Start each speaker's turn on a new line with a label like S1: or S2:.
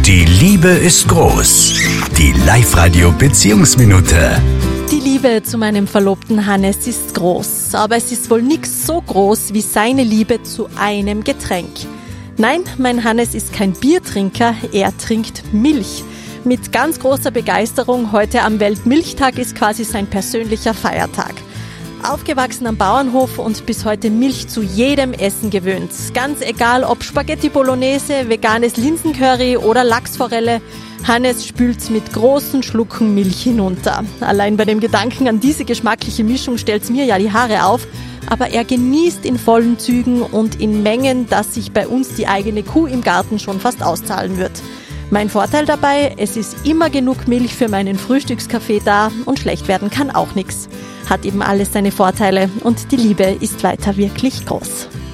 S1: Die Liebe ist groß. Die Live-Radio-Beziehungsminute.
S2: Die Liebe zu meinem Verlobten Hannes ist groß, aber es ist wohl nix so groß wie seine Liebe zu einem Getränk. Nein, mein Hannes ist kein Biertrinker, er trinkt Milch. Mit ganz großer Begeisterung, heute am Weltmilchtag ist quasi sein persönlicher Feiertag. Aufgewachsen am Bauernhof und bis heute Milch zu jedem Essen gewöhnt. Ganz egal ob Spaghetti Bolognese, veganes Linsencurry oder Lachsforelle, Hannes spült's mit großen Schlucken Milch hinunter. Allein bei dem Gedanken an diese geschmackliche Mischung stellt's mir ja die Haare auf. Aber er genießt in vollen Zügen und in Mengen, dass sich bei uns die eigene Kuh im Garten schon fast auszahlen wird. Mein Vorteil dabei, es ist immer genug Milch für meinen Frühstückskaffee da und schlecht werden kann auch nichts. Hat eben alles seine Vorteile und die Liebe ist weiter wirklich groß.